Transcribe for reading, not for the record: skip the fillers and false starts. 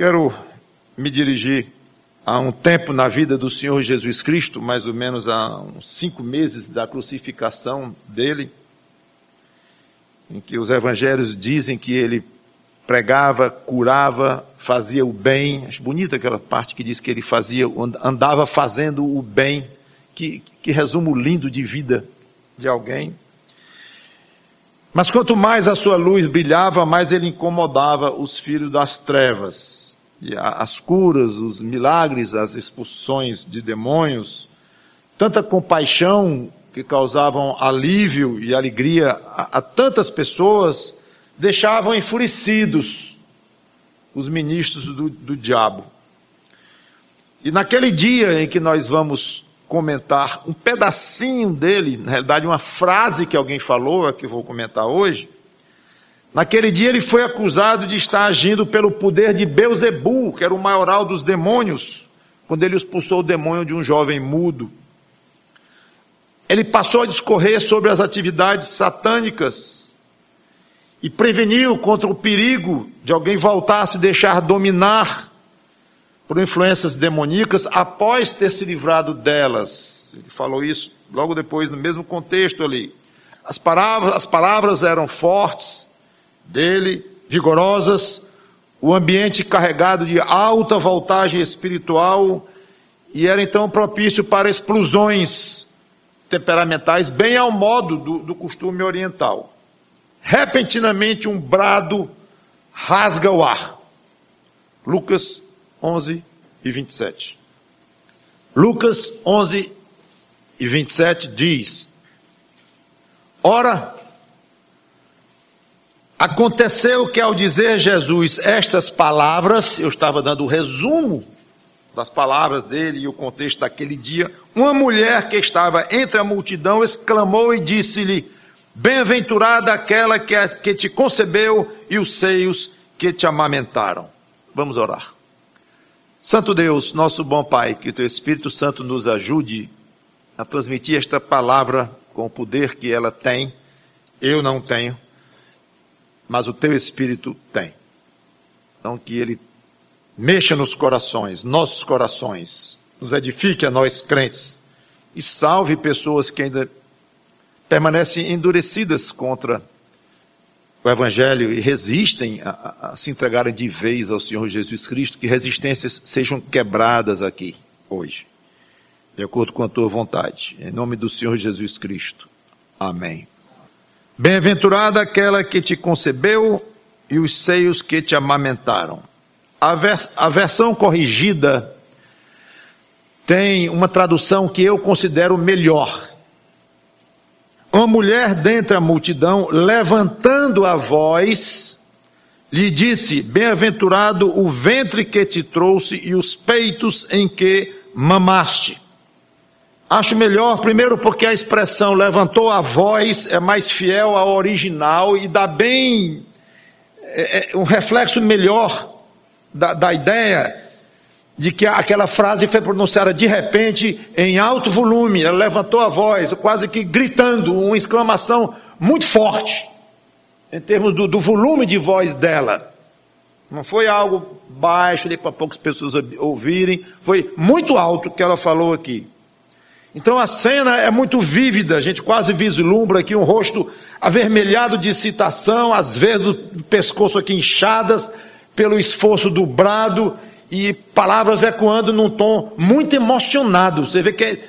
Quero me dirigir a um tempo na vida do Senhor Jesus Cristo, mais ou menos há uns 5 meses da crucificação dele, em que os evangelhos dizem que ele pregava, curava, fazia o bem. Acho bonita aquela parte que diz que ele andava fazendo o bem, que resumo lindo de vida de alguém. Mas quanto mais a sua luz brilhava, mais ele incomodava os filhos das trevas. E as curas, os milagres, as expulsões de demônios, tanta compaixão que causavam alívio e alegria a tantas pessoas, deixavam enfurecidos os ministros do diabo. E naquele dia em que nós vamos comentar um pedacinho dele, na realidade uma frase que alguém falou, é que eu vou comentar hoje. Naquele dia ele foi acusado de estar agindo pelo poder de Belzebu, que era o maioral dos demônios, quando ele expulsou o demônio de um jovem mudo. Ele passou a discorrer sobre as atividades satânicas e preveniu contra o perigo de alguém voltar a se deixar dominar por influências demoníacas após ter se livrado delas. Ele falou isso logo depois, no mesmo contexto ali. As palavras eram fortes dele, vigorosas, o ambiente carregado de alta voltagem espiritual, e era então propício para explosões temperamentais, bem ao modo do costume oriental. Repentinamente um brado rasga o ar. Lucas 11 e 27. Lucas 11 e 27 diz: Ora, aconteceu que ao dizer Jesus estas palavras, eu estava dando o resumo das palavras dele e o contexto daquele dia, uma mulher que estava entre a multidão exclamou e disse-lhe: Bem-aventurada aquela que te concebeu e os seios que te amamentaram. Vamos orar. Santo Deus, nosso bom Pai, que o Teu Espírito Santo nos ajude a transmitir esta palavra com o poder que ela tem. Eu não tenho, mas o Teu Espírito tem. Então que Ele mexa nos corações, nossos corações, nos edifique a nós crentes e salve pessoas que ainda permanecem endurecidas contra o Evangelho e resistem a se entregarem de vez ao Senhor Jesus Cristo, que resistências sejam quebradas aqui, hoje, de acordo com a Tua vontade, em nome do Senhor Jesus Cristo. Amém. Bem-aventurada aquela que te concebeu e os seios que te amamentaram. A versão corrigida tem uma tradução que eu considero melhor. Uma mulher dentre a multidão, levantando a voz, lhe disse: Bem-aventurado o ventre que te trouxe e os peitos em que mamaste. Acho melhor, primeiro porque a expressão levantou a voz é mais fiel ao original e dá bem um reflexo melhor da ideia de que aquela frase foi pronunciada de repente, em alto volume. Ela levantou a voz, quase que gritando, uma exclamação muito forte, em termos do volume de voz dela. Não foi algo baixo, ali para poucas pessoas ouvirem, foi muito alto que ela falou aqui. Então a cena é muito vívida, a gente quase vislumbra aqui um rosto avermelhado de excitação, às vezes o pescoço aqui inchadas pelo esforço do brado, e palavras ecoando num tom muito emocionado. Você vê que